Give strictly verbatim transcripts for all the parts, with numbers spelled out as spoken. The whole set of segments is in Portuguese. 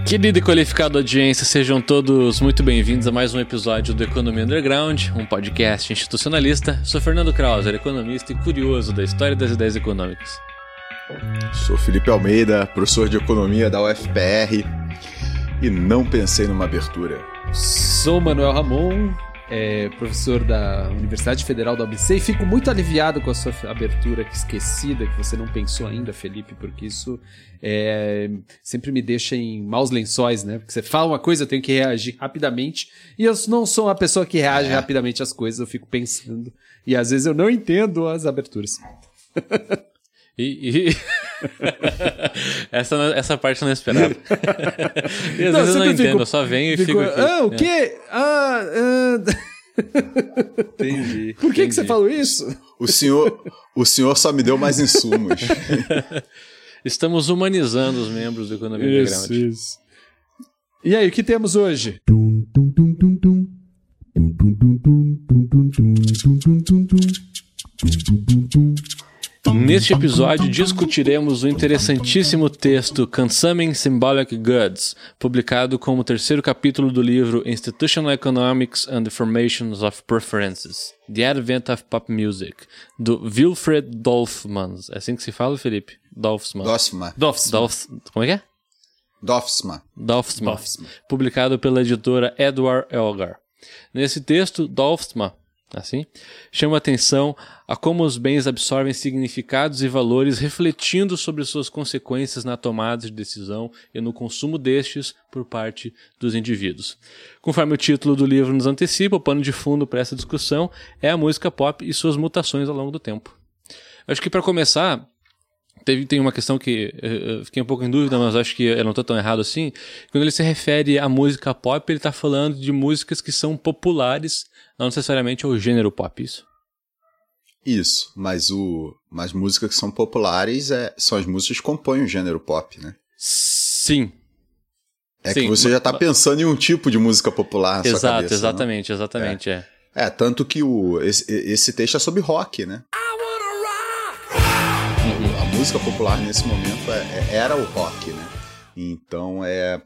Querida e qualificada audiência, sejam todos muito bem-vindos a mais um episódio do Economia Underground, um podcast institucionalista. Sou Fernando Krauser, economista e curioso da história das ideias econômicas. Sou Felipe Almeida, professor de economia da U F P R e não pensei numa abertura. Sou Manuel Ramon, é, professor da Universidade Federal da U B C, e fico muito aliviado com a sua abertura esquecida, que você não pensou ainda, Felipe, porque isso é, sempre me deixa em maus lençóis, né? Porque você fala uma coisa, eu tenho que reagir rapidamente, e eu não sou uma pessoa que reage é. rapidamente às coisas, eu fico pensando, e às vezes eu não entendo as aberturas. E, e... essa, essa parte eu não esperava. E às não, vezes eu não entendo, fico, eu só venho fico, e fico aqui. Ah, o quê? É. Ah, ah... Entendi. Por que, entendi. que você falou isso? O senhor, o senhor só me deu mais insumos. Estamos humanizando os membros do Economia Underground. Isso, isso. E aí, o que temos hoje? Neste episódio discutiremos o interessantíssimo texto Consuming Symbolic Goods, publicado como terceiro capítulo do livro Institutional Economics and the Formations of Preferences, The Advent of Pop Music, do Wilfred Dorfman. É assim que se fala, Felipe? Dorfman. Dorfman. Dorfman. Como é que é? Dorfman. Dorfman. Publicado pela editora Edward Elgar. Nesse texto, Dorfman assim, chama atenção a como os bens absorvem significados e valores, refletindo sobre suas consequências na tomada de decisão e no consumo destes por parte dos indivíduos. Conforme o título do livro nos antecipa, o pano de fundo para essa discussão é a música pop e suas mutações ao longo do tempo. Acho que para começar, teve, tem uma questão que eu fiquei um pouco em dúvida, mas acho que eu não estou tão errado assim. Quando ele se refere à música pop, ele está falando de músicas que são populares, não necessariamente ao gênero pop, isso? Isso, mas, o, mas músicas que são populares é, são as músicas que compõem o gênero pop, né? Sim. É Sim, que você mas, já está pensando em um tipo de música popular na exato, sua cabeça. Exatamente, não? exatamente, é. é. É, tanto que o, esse, esse texto é sobre rock, né? Uhum. A música popular nesse momento é, é, era o rock, né? Então é...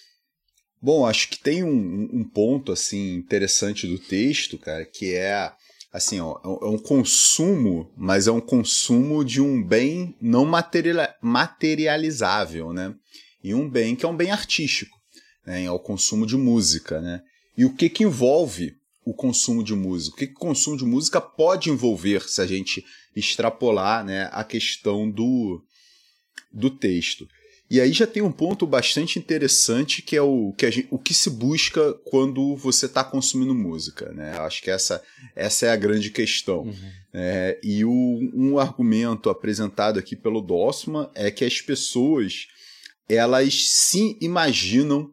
Bom, acho que tem um, um ponto assim interessante do texto, cara, que é assim, ó, é um consumo, mas é um consumo de um bem não material, materializável, né? E um bem que é um bem artístico, né? É o consumo de música, né? E o que que envolve o consumo de música? O que que o consumo de música pode envolver se a gente extrapolar, né, a questão do, do texto? E aí já tem um ponto bastante interessante que é o que, a gente, o que se busca quando você está consumindo música, né? Acho que essa, essa é a grande questão. Uhum. É, e o, um argumento apresentado aqui pelo Dorfman é que as pessoas elas se imaginam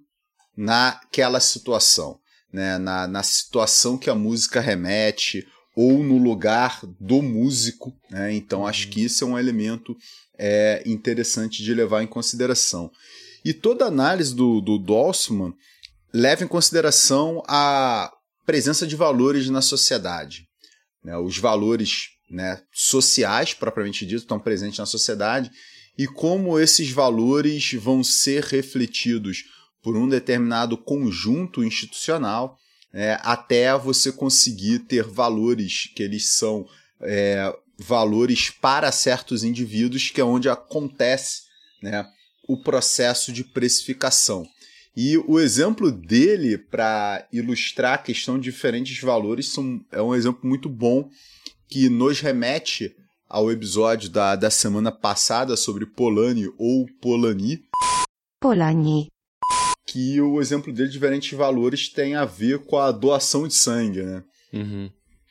naquela situação, né? na, na situação que a música remete ou no lugar do músico, né? Então, acho que isso é um elemento é, interessante de levar em consideração. E toda análise do, do Dorfman leva em consideração a presença de valores na sociedade, né? Os valores, né, sociais, propriamente dito, estão presentes na sociedade e como esses valores vão ser refletidos por um determinado conjunto institucional, É, até você conseguir ter valores que eles são é, valores para certos indivíduos, que é onde acontece, né, o processo de precificação. E o exemplo dele para ilustrar a questão de diferentes valores são, é um exemplo muito bom que nos remete ao episódio da, da semana passada sobre Polanyi ou Polanyi. Polanyi. Que o exemplo dele de diferentes valores tem a ver com a doação de sangue, né? Uhum.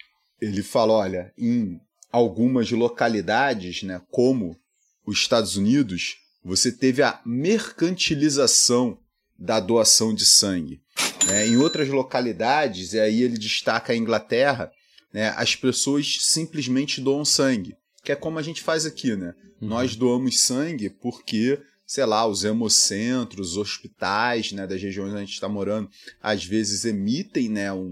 Ele fala, olha, em algumas localidades, né, como os Estados Unidos, você teve a mercantilização da doação de sangue. Né? Em outras localidades, e aí ele destaca a Inglaterra, né, as pessoas simplesmente doam sangue, que é como a gente faz aqui, né? Uhum. Nós doamos sangue porque... sei lá, os hemocentros, os hospitais, né, das regiões onde a gente está morando, às vezes emitem, né, um,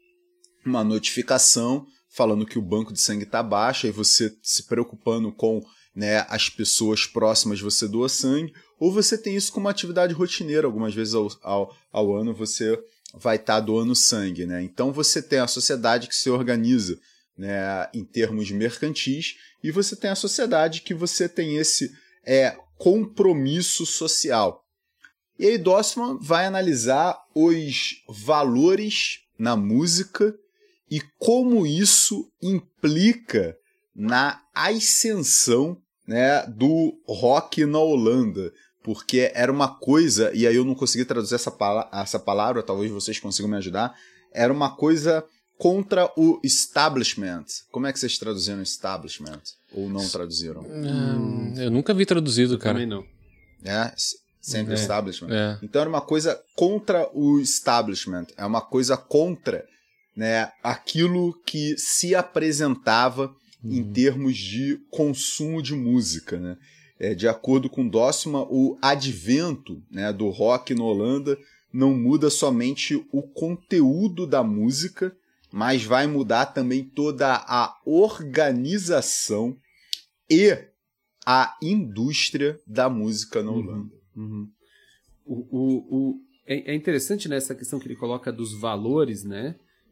uma notificação falando que o banco de sangue está baixo, e você se preocupando com, né, as pessoas próximas, você doa sangue, ou você tem isso como uma atividade rotineira, algumas vezes ao, ao, ao ano você vai estar doando sangue, né? Então você tem a sociedade que se organiza, né, em termos mercantis, e você tem a sociedade que você tem esse é, compromisso social. E aí Dossman vai analisar os valores na música e como isso implica na ascensão, né, do rock na Holanda, porque era uma coisa, e aí eu não consegui traduzir essa, pala- essa palavra, talvez vocês consigam me ajudar, era uma coisa contra o establishment. Como é que vocês traduziram establishment? Ou não traduziram? Hum, eu nunca vi traduzido, Eu cara. também não. É, sempre É, establishment. é. Então era uma coisa contra o establishment, é uma coisa contra, né, aquilo que se apresentava uhum. em termos de consumo de música, né? É, de acordo com Dossman, o advento, né, do rock na Holanda não muda somente o conteúdo da música, mas vai mudar também toda a organização e a indústria da música na Holanda. Uhum. Uhum. O, o, o, é, é interessante, né, essa questão que ele coloca dos valores, né?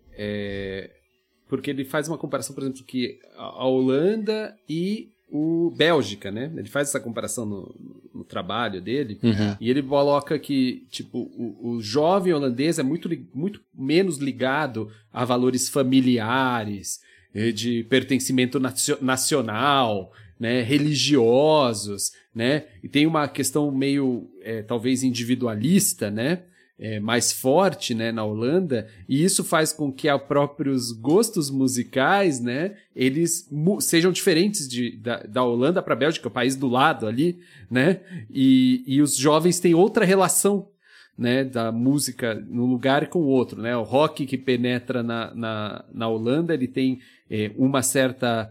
É, porque ele faz uma comparação, por exemplo, que a Holanda e o Bélgica, né? Ele faz essa comparação no, no trabalho dele, uhum. e ele coloca que tipo, o, o jovem holandês é muito, muito menos ligado a valores familiares, de pertencimento nacional, né? Religiosos, né? E tem uma questão meio, é, talvez, individualista, né? É, mais forte, né, na Holanda, e isso faz com que os próprios gostos musicais, né, eles mu- sejam diferentes de, da, da Holanda para a Bélgica, o país do lado ali, né, e, e os jovens têm outra relação, né, da música num lugar com o outro, né, o rock que penetra na, na, na Holanda, ele tem é, uma certa,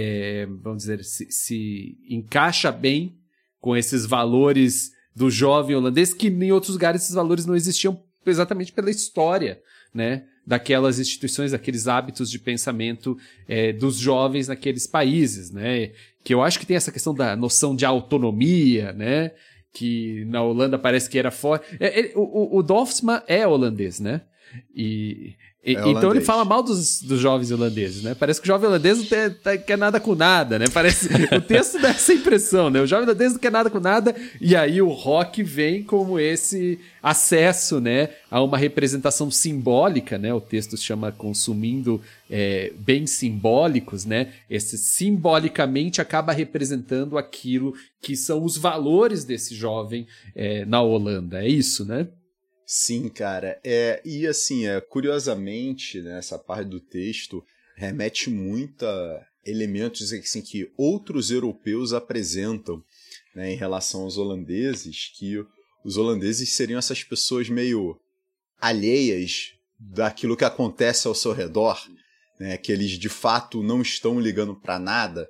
é, vamos dizer, se, se encaixa bem com esses valores do jovem holandês, que em outros lugares esses valores não existiam exatamente pela história, né, daquelas instituições, daqueles hábitos de pensamento é, dos jovens naqueles países, né, que eu acho que tem essa questão da noção de autonomia, né, que na Holanda parece que era forte. É, é, o, o Dossman é holandês, né, e... E, é então ele fala mal dos, dos jovens holandeses, né? Parece que o jovem holandês não tem, tá, quer nada com nada, né? Parece, o texto dá essa impressão, né? O jovem holandês não quer nada com nada, e aí o rock vem como esse acesso, né, a uma representação simbólica, né? O texto se chama Consumindo é, Bens Simbólicos, né? Esse simbolicamente acaba representando aquilo que são os valores desse jovem é, na Holanda. É isso, né? Sim, cara. É, e assim, é, curiosamente, né, essa parte do texto remete muito a elementos assim, que outros europeus apresentam, né, em relação aos holandeses, que os holandeses seriam essas pessoas meio alheias daquilo que acontece ao seu redor, né, que eles de fato não estão ligando para nada.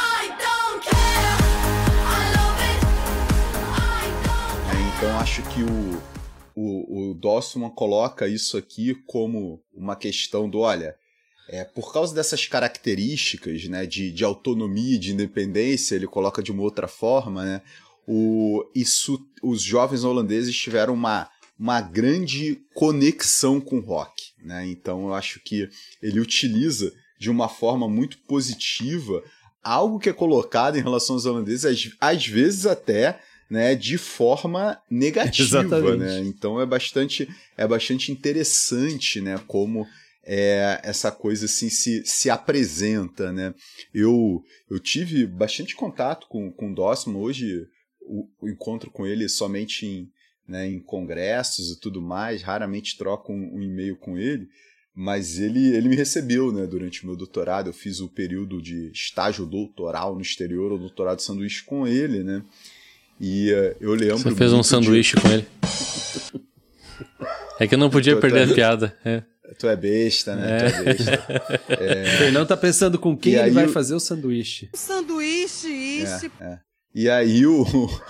É, então acho que o O, o Dossman coloca isso aqui como uma questão do, olha, é, por causa dessas características, né, de, de autonomia e de independência, ele coloca de uma outra forma, né, o, isso, os jovens holandeses tiveram uma, uma grande conexão com o rock, né, então eu acho que ele utiliza de uma forma muito positiva algo que é colocado em relação aos holandeses, às, às vezes até... né, de forma negativa, né? Então é bastante, é bastante interessante, né, como é, essa coisa assim se, se apresenta, né? Eu, eu tive bastante contato com, com o Dossman, hoje o, o encontro com ele somente em, né, em congressos e tudo mais, raramente troco um, um e-mail com ele, mas ele, ele me recebeu, né, durante o meu doutorado. Eu fiz o período de estágio doutoral no exterior, o doutorado de sanduíche com ele, né? E uh, eu lembro. Você fez um sanduíche de... com ele. É que eu não podia tu, perder tu é... a piada. É. Tu é besta, né? É. Tu é besta. É... O Fernando tá pensando com quem e ele vai o... fazer o sanduíche. Sanduíche, isso. É, é. E aí o.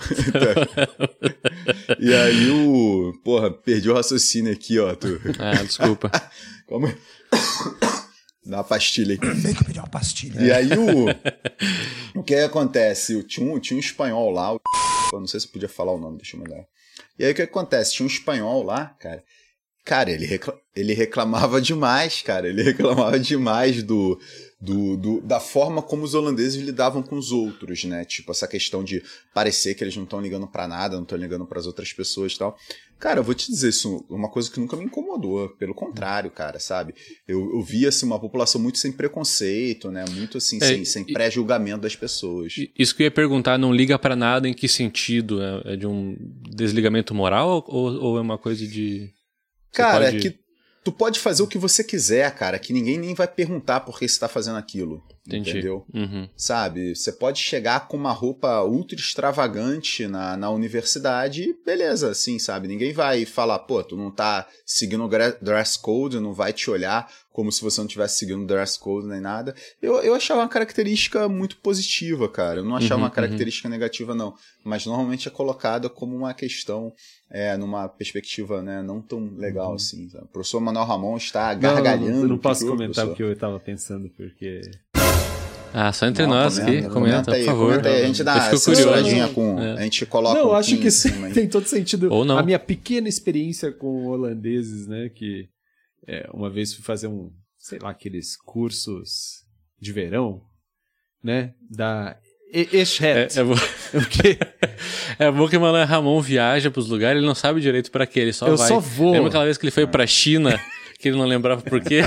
E aí o. Porra, perdi o raciocínio aqui, ó. Tu... Ah, desculpa. Como. Dá uma pastilha aí. Vem que eu pedi uma pastilha. E aí o... o que acontece? Tinha um, tinha um espanhol lá, o Pô, não sei se eu podia falar o nome, deixa eu me olhar. E aí o que acontece? Tinha um espanhol lá, cara. Cara, ele, recla... ele reclamava demais, cara. Ele reclamava demais do, do, do, da forma como os holandeses lidavam com os outros, né? Tipo, essa questão de parecer que eles não estão ligando pra nada, não estão ligando pras outras pessoas e tal. Cara, eu vou te dizer, isso é uma coisa que nunca me incomodou. Pelo contrário, cara, sabe? Eu, eu via, assim, uma população muito sem preconceito, né? Muito, assim, é, sem, sem pré-julgamento das pessoas. Isso que eu ia perguntar, não liga pra nada em que sentido? É, é de um desligamento moral ou, ou é uma coisa de... Cara, pode... é que tu pode fazer o que você quiser, cara, que ninguém nem vai perguntar por que você tá fazendo aquilo. Entendi. Entendeu? Uhum. Sabe? Você pode chegar com uma roupa ultra extravagante na, na universidade e beleza, assim, sabe? Ninguém vai falar, pô, tu não tá seguindo o dress code, não vai te olhar como se você não estivesse seguindo o dress code nem nada. Eu, eu achava uma característica muito positiva, cara. Eu não achava uhum, uma característica uhum. negativa, não. Mas normalmente é colocada como uma questão, é, numa perspectiva, né, não tão legal uhum. assim. Sabe? O professor Manuel Ramon está gargalhando. Não, não, eu não posso comentar o que eu estava pensando, porque... Ah, só entre não, nós comenta, aqui, comenta, comenta aí, por favor. Comenta aí, a gente dá uma censuradinha com... É. A gente coloca Não, um acho que cima, tem todo sentido. Ou não. A minha pequena experiência com holandeses, né, que é, uma vez fui fazer um, sei lá, aqueles cursos de verão, né, da Eschet. É, é, bom... é bom que o Manuel Ramon viaja pros lugares, ele não sabe direito pra quê, ele só Eu vai. Eu só vou. Lembra aquela vez que ele foi pra China, que ele não lembrava por quê?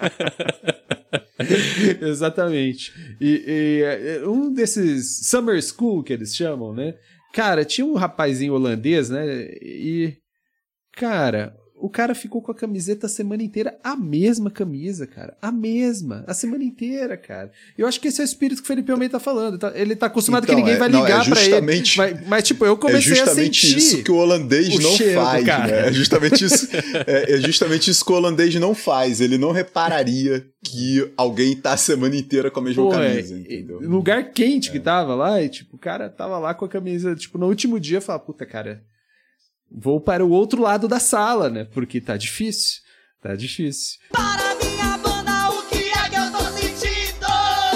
Exatamente. E, e um desses summer school que eles chamam, né? Cara, tinha um rapazinho holandês, né? E, cara, o cara ficou com a camiseta a semana inteira, a mesma camisa, cara. A mesma, a semana inteira, cara. Eu acho que esse é o espírito que o Felipe Almeida tá falando. Ele tá acostumado então, que ninguém é, vai ligar não, é pra ele. Mas, mas, tipo, eu comecei a sentir... É justamente isso que o holandês o não cheiro, faz, cara. Né? É justamente isso, é, é justamente isso que o holandês não faz. Ele não repararia que alguém tá a semana inteira com a mesma Pô, camisa, é, entendeu? Lugar quente é. que tava lá, e tipo, o cara tava lá com a camisa, tipo, no último dia, fala, puta, cara... Vou para o outro lado da sala, né? Porque tá difícil. Tá difícil. Para minha banda, o que é que eu tô sentindo?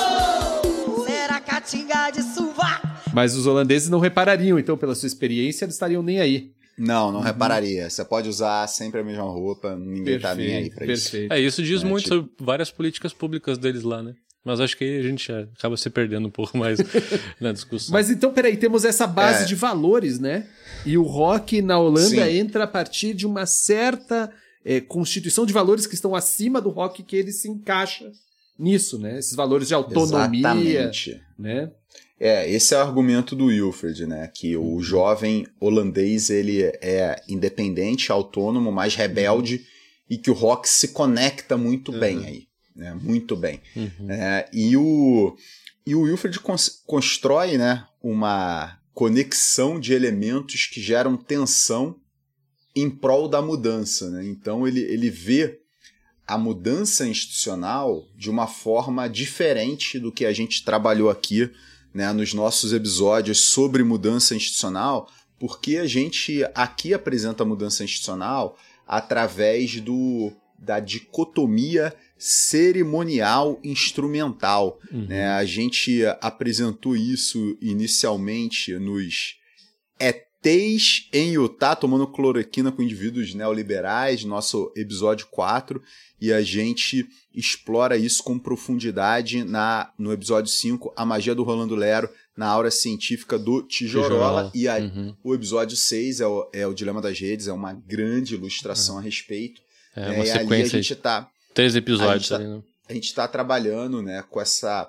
Será catinga de suva? Mas os holandeses não reparariam, então, pela sua experiência, eles estariam nem aí. Não, não uhum. repararia. Você pode usar sempre a mesma roupa, ninguém perfeito, tá nem aí pra perfeito. isso. É, isso diz é, muito tipo... sobre várias políticas públicas deles lá, né? Mas acho que aí a gente acaba se perdendo um pouco mais na discussão. Mas então, peraí, temos essa base é. de valores, né? E o rock na Holanda Sim. entra a partir de uma certa é, constituição de valores que estão acima do rock, que ele se encaixa nisso, né? Esses valores de autonomia. Exatamente. Né? É, esse é o argumento do Wilfred, né? Que o uhum. jovem holandês, ele é independente, autônomo, mais rebelde, uhum. e que o rock se conecta muito uhum. bem aí. Né, muito bem. Uhum. É, e, o, e o Wilfred cons- constrói, né, uma conexão de elementos que geram tensão em prol da mudança. Né? Então ele, ele vê a mudança institucional de uma forma diferente do que a gente trabalhou aqui, né, nos nossos episódios sobre mudança institucional, porque a gente aqui apresenta a mudança institucional através do, da dicotomia cerimonial instrumental. Uhum. Né? A gente apresentou isso inicialmente nos E Ts em Utah, tomando cloroquina com indivíduos neoliberais, nosso episódio quatro, e a gente explora isso com profundidade na, no episódio cinco, A Magia do Rolando Lero, na aura científica do Tijorola, Tijorola. E a, uhum. o episódio seis é o, é o Dilema das Redes, é uma grande ilustração uhum. a respeito. É uma é, sequência a gente tá, três episódios. A gente, ali, tá, a gente tá trabalhando, né, com essa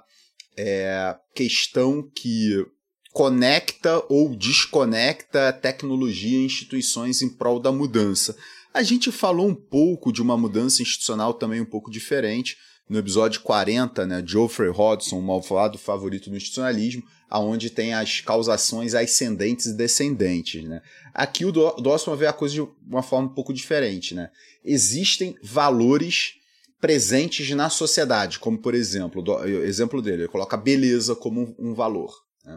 é, questão que conecta ou desconecta tecnologia e instituições em prol da mudança. A gente falou um pouco de uma mudança institucional também um pouco diferente no episódio quarenta, né, Geoffrey Hodgson, o malvado favorito do institucionalismo, aonde tem as causações ascendentes e descendentes. Né? Aqui o Dossman vê a coisa de uma forma um pouco diferente. Né? Existem valores presentes na sociedade, como por exemplo, o exemplo dele, ele coloca a beleza como um valor. Né?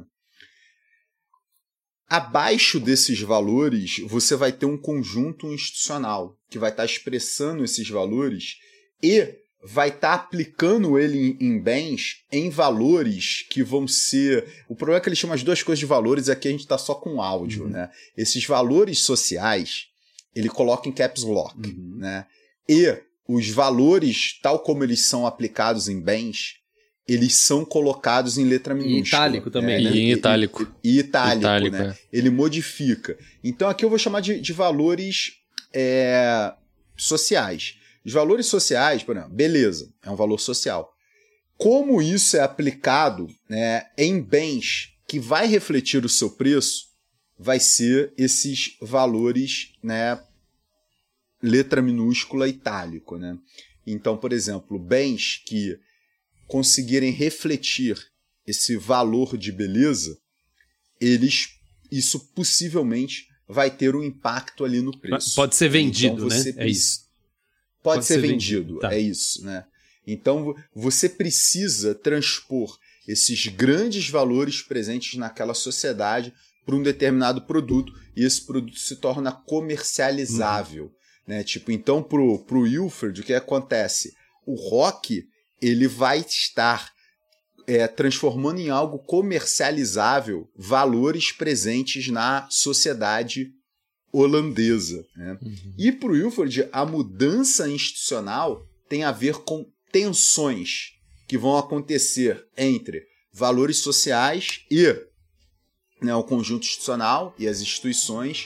Abaixo desses valores, você vai ter um conjunto institucional que vai estar expressando esses valores e vai estar tá aplicando ele em, em bens em valores que vão ser... O problema é que ele chama as duas coisas de valores, aqui a gente está só com áudio, uhum. né? Esses valores sociais, ele coloca em caps lock, uhum. né? E os valores, tal como eles são aplicados em bens, eles são colocados em letra minúscula. Em itálico também, é, né? E em itálico. E, e itálico, itálico né? É. Ele modifica. Então aqui eu vou chamar de, de valores é, sociais. Os valores sociais, por exemplo, beleza, é um valor social. Como isso é aplicado, né, em bens que vai refletir o seu preço, vai ser esses valores, né, letra minúscula itálico, né? Então, por exemplo, bens que conseguirem refletir esse valor de beleza, eles, isso possivelmente vai ter um impacto ali no preço. Pode ser vendido, então, né? É isso. Pode, Pode ser, ser vendido, vendido. Tá. É isso, né? Então, você precisa transpor esses grandes valores presentes naquela sociedade para um determinado produto e esse produto se torna comercializável. Uhum. Né? Tipo, então, pro, pro Ilford, o que acontece? O rock, ele vai estar é, transformando em algo comercializável valores presentes na sociedade holandesa. Né? Uhum. E para o Ilford, a mudança institucional tem a ver com tensões que vão acontecer entre valores sociais e, né, o conjunto institucional e as instituições,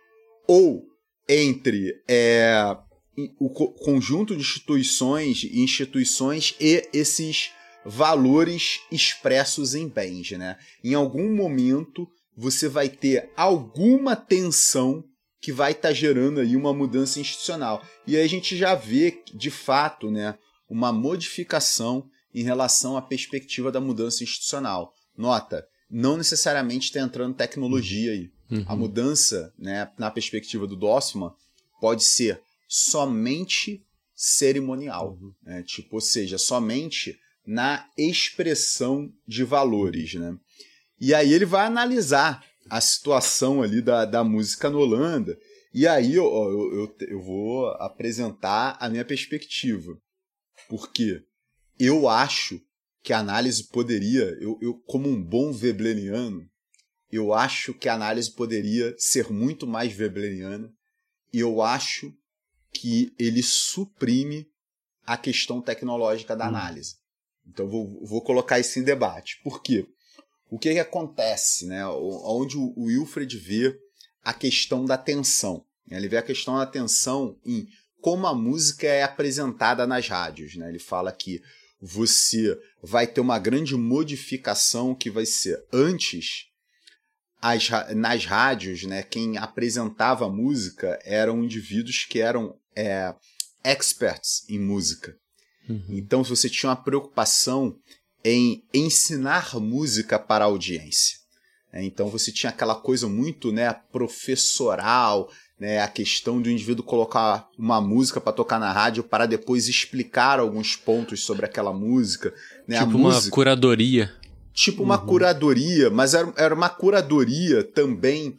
ou entre é, o co- conjunto de instituições e instituições e esses valores expressos em bens. Né? Em algum momento, você vai ter alguma tensão que vai estar tá gerando aí uma mudança institucional. E aí a gente já vê, de fato, né, uma modificação em relação à perspectiva da mudança institucional. Nota, não necessariamente está entrando tecnologia aí. Uhum. A mudança, né, na perspectiva do Dossman, pode ser somente cerimonial. Uhum. Né? Tipo, ou seja, somente na expressão de valores. Né? E aí ele vai analisar a situação ali da, da música na Holanda, e aí eu, eu, eu, eu vou apresentar a minha perspectiva, porque eu acho que a análise poderia, eu, eu como um bom webleriano, eu acho que a análise poderia ser muito mais webleriana, e eu acho que ele suprime a questão tecnológica da análise. Então eu vou, vou colocar isso em debate. Por quê? O que, que acontece, né? Onde o Wilfred vê a questão da tensão. Ele vê a questão da tensão em como a música é apresentada nas rádios. Né? Ele fala que você vai ter uma grande modificação que vai ser antes, as, nas rádios, né, quem apresentava a música eram indivíduos que eram é, experts em música. Uhum. Então você tinha uma preocupação em ensinar música para a audiência. Então você tinha aquela coisa muito, né, professoral, né, a questão do indivíduo colocar uma música para tocar na rádio para depois explicar alguns pontos sobre aquela música. Né, tipo a uma música, curadoria. Tipo uma uhum. curadoria, mas era, era uma curadoria também,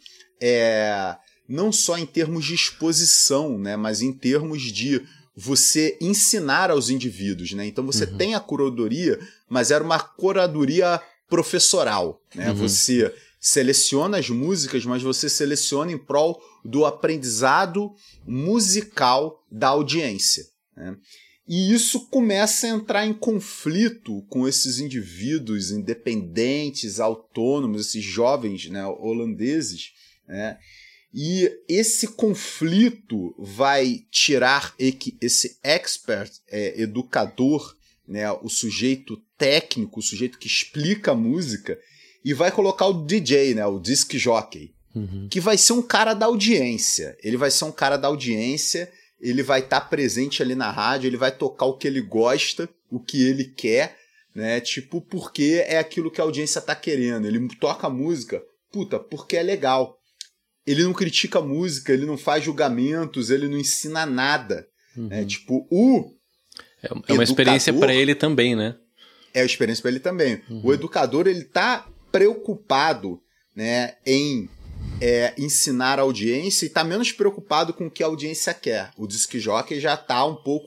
é, não só em termos de exposição, né, mas em termos de você ensinar aos indivíduos, né? Então você uhum. tem a curadoria, mas era uma curadoria professoral, né? Uhum. Você seleciona as músicas, mas você seleciona em prol do aprendizado musical da audiência, né? E isso começa a entrar em conflito com esses indivíduos independentes, autônomos, esses jovens, né, holandeses, né? E esse conflito vai tirar esse expert, é, educador, né, o sujeito técnico, o sujeito que explica a música, e vai colocar o D J, né, o disc jockey, uhum. que vai ser um cara da audiência. Ele vai ser um cara da audiência, ele vai estar tá presente ali na rádio, ele vai tocar o que ele gosta, o que ele quer, né, tipo, porque é aquilo que a audiência está querendo. Ele toca a música, puta, porque é legal. Ele não critica a música, ele não faz julgamentos, ele não ensina nada. Uhum. Né? Tipo, o É uma educador, experiência para ele também, né? É uma experiência para ele também. Uhum. O educador, ele tá preocupado, né, em é, ensinar a audiência e tá menos preocupado com o que a audiência quer. O disc jockey já tá um pouco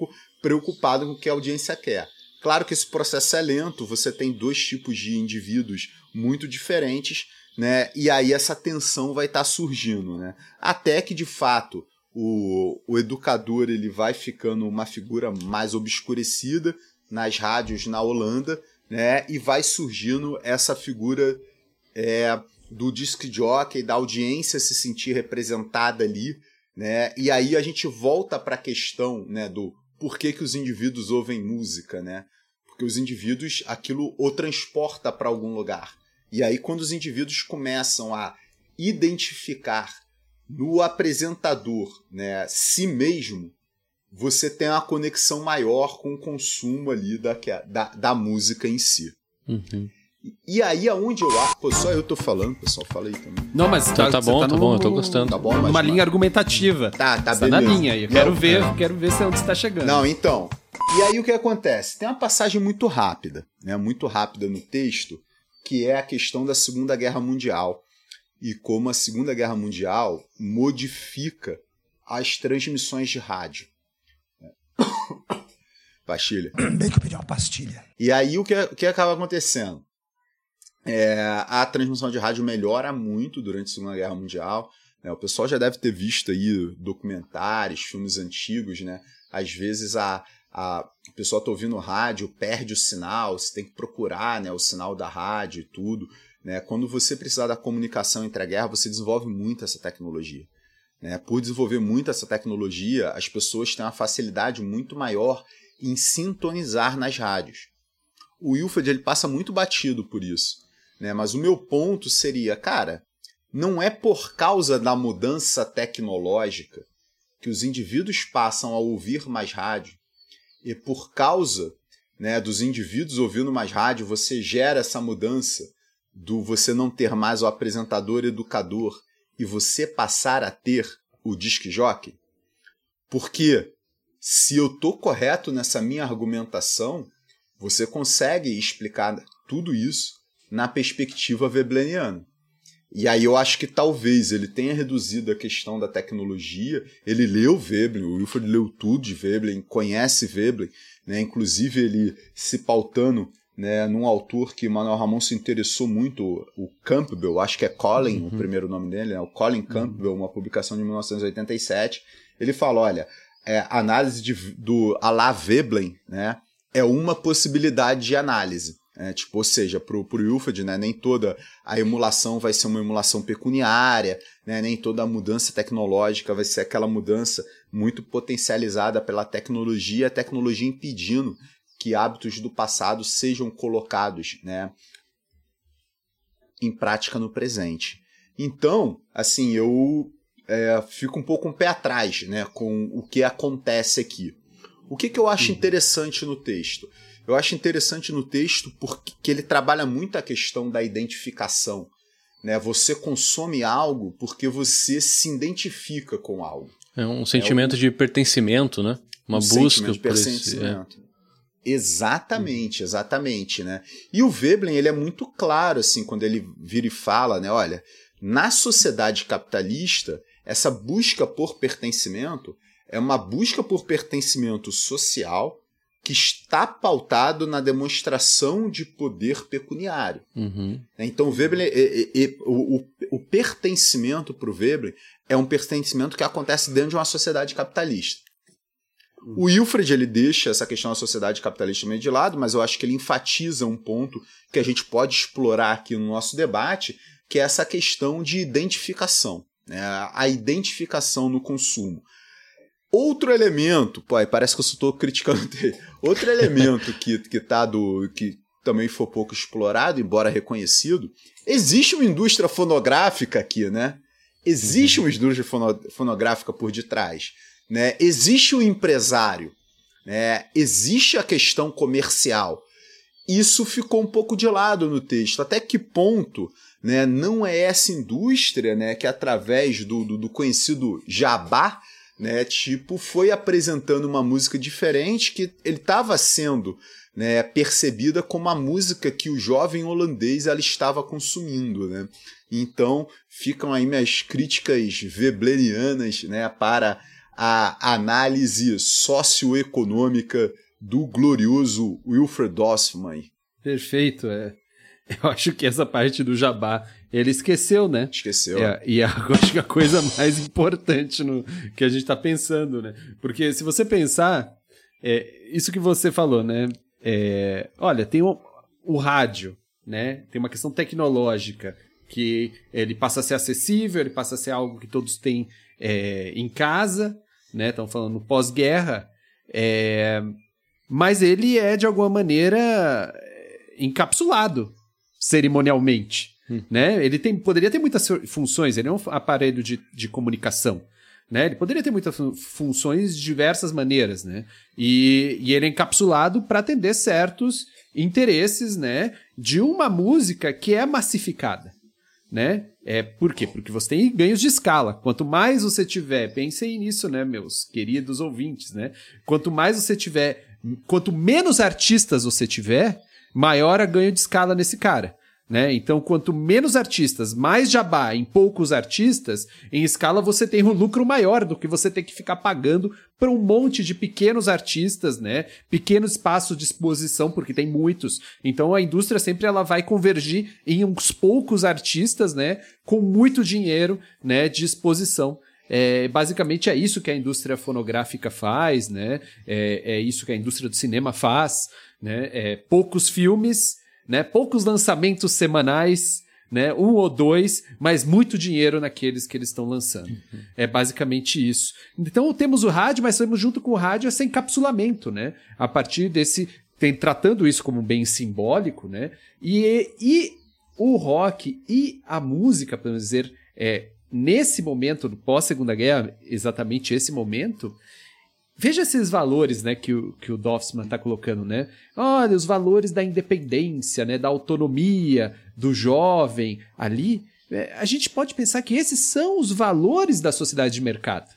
preocupado com o que a audiência quer. Claro que esse processo é lento, você tem dois tipos de indivíduos muito diferentes, né? E aí essa tensão vai estar tá surgindo, né? Até que, de fato, o, o educador ele vai ficando uma figura mais obscurecida nas rádios na Holanda, né? E vai surgindo essa figura é, do disc jockey, da audiência se sentir representada ali, né? E aí a gente volta para a questão, né, do por que, que os indivíduos ouvem música, né? Porque os indivíduos, aquilo o transporta para algum lugar. E aí quando os indivíduos começam a identificar no apresentador, né, si mesmo, você tem uma conexão maior com o consumo ali da, da, da música em si. Uhum. E, e aí aonde eu acho... Pô, só eu tô falando, pessoal, fala aí também. Não, mas Tá, tá bom, tá, tá no, bom, eu tô gostando. Tá bom, mas, numa linha mas... argumentativa. Tá, tá, Você tá na beleza. linha aí. Eu quero Não, ver, é. quero ver se é onde você tá chegando. Não, então... E aí o que acontece? Tem uma passagem muito rápida, né, muito rápida no texto, que é a questão da Segunda Guerra Mundial. E como a Segunda Guerra Mundial modifica as transmissões de rádio. Pastilha. Bem que eu pedi uma pastilha. E aí o que, o que acaba acontecendo? É, a transmissão de rádio melhora muito durante a Segunda Guerra Mundial. Né? O pessoal já deve ter visto aí documentários, filmes antigos, né? Às vezes a, a, o pessoal está ouvindo rádio, perde o sinal, você tem que procurar, né, o sinal da rádio e tudo. Né? Quando você precisar da comunicação entre a guerra, você desenvolve muito essa tecnologia. Né? Por desenvolver muito essa tecnologia, as pessoas têm uma facilidade muito maior em sintonizar nas rádios. O Wilfred ele passa muito batido por isso. Né? Mas o meu ponto seria, cara, não é por causa da mudança tecnológica que os indivíduos passam a ouvir mais rádio, e por causa, né, dos indivíduos ouvindo mais rádio, você gera essa mudança do você não ter mais o apresentador educador e você passar a ter o disc jockey? Porque se eu estou correto nessa minha argumentação, você consegue explicar tudo isso na perspectiva vebleniana. E aí eu acho que talvez ele tenha reduzido a questão da tecnologia. Ele leu Veblen, o Wilfred leu tudo de Veblen, conhece Veblen, né? Inclusive ele se pautando, né, num autor que Manuel Ramon se interessou muito, o Campbell, acho que é Colin, uhum. o primeiro nome dele, né? O Colin Campbell, uhum. uma publicação de mil novecentos e oitenta e sete. Ele fala, olha, é, análise de, do Alá Veblen, né, é uma possibilidade de análise. É, tipo, ou seja, para o Wilfred, né, nem toda a emulação vai ser uma emulação pecuniária, né, nem toda a mudança tecnológica vai ser aquela mudança muito potencializada pela tecnologia, a tecnologia impedindo que hábitos do passado sejam colocados, né, em prática no presente. Então, assim, eu é, fico um pouco um pé atrás, né, com o que acontece aqui. O que, que eu acho interessante no texto? Eu acho interessante no texto porque ele trabalha muito a questão da identificação. Né? Você consome algo porque você se identifica com algo. É um sentimento é um, de pertencimento, né? Uma um busca de pertencimento. É. Exatamente, exatamente. Né? E o Veblen ele é muito claro assim, quando ele vira e fala, né? Olha, na sociedade capitalista, essa busca por pertencimento é uma busca por pertencimento social que está pautado na demonstração de poder pecuniário. Uhum. Então, o Veblen, e, e, e, o, o, o pertencimento para o Veblen é um pertencimento que acontece dentro de uma sociedade capitalista. Uhum. O Wilfred ele deixa essa questão da sociedade capitalista meio de lado, mas eu acho que ele enfatiza um ponto que a gente pode explorar aqui no nosso debate, que é essa questão de identificação, né? A identificação no consumo. Outro elemento, pô, aí parece que eu estou criticando dele. Outro elemento que, que, tá do, que também foi pouco explorado, embora reconhecido, existe uma indústria fonográfica aqui, né? Existe uma indústria fono, fonográfica por detrás, né? Existe o empresário, né? Existe a questão comercial. Isso ficou um pouco de lado no texto. Até que ponto, né, não é essa indústria, né, que através do, do, do conhecido jabá, né, tipo, foi apresentando uma música diferente que ele estava sendo, né, percebida como a música que o jovem holandês ela estava consumindo, né? Então ficam aí minhas críticas veblenianas, né, para a análise socioeconômica do glorioso Wilfred Ossmann. Perfeito, é. Eu acho que essa parte do jabá ele esqueceu, né? Esqueceu. É, e eu acho que a coisa mais importante no que a gente está pensando, né? Porque se você pensar, é, isso que você falou, né? É, olha, tem o, o rádio, né? Tem uma questão tecnológica que ele passa a ser acessível, ele passa a ser algo que todos têm é, em casa, né? Estão falando pós-guerra, é, mas ele é de alguma maneira encapsulado cerimonialmente, hum. né? Ele tem, poderia ter muitas funções, ele é um aparelho de, de comunicação, né? Ele poderia ter muitas funções de diversas maneiras, né? E, e ele é encapsulado para atender certos interesses, né? De uma música que é massificada, né? É, por quê? Porque você tem ganhos de escala. Quanto mais você tiver, pensem nisso, né, meus queridos ouvintes, né? Quanto mais você tiver, quanto menos artistas você tiver, maior a ganho de escala nesse cara, né? Então, quanto menos artistas, mais jabá em poucos artistas, em escala você tem um lucro maior do que você ter que ficar pagando para um monte de pequenos artistas, né? Pequeno espaço de exposição, porque tem muitos. Então, a indústria sempre ela vai convergir em uns poucos artistas, né? Com muito dinheiro, né? De exposição. É, basicamente é isso que a indústria fonográfica faz, né? É, é isso que a indústria do cinema faz, né? É, poucos filmes, né? Poucos lançamentos semanais, né? Um ou dois, mas muito dinheiro naqueles que eles estão lançando. Uhum. É basicamente isso. Então temos o rádio, mas temos junto com o rádio esse encapsulamento, né? A partir desse, tem, tratando isso como um bem simbólico, né? E, e o rock e a música, podemos dizer, é, nesse momento, do pós-Segunda Guerra, exatamente esse momento, veja esses valores, né, que o, que o Dorfman está colocando, né? Olha, os valores da independência, né, da autonomia, do jovem ali. É, a gente pode pensar que esses são os valores da sociedade de mercado.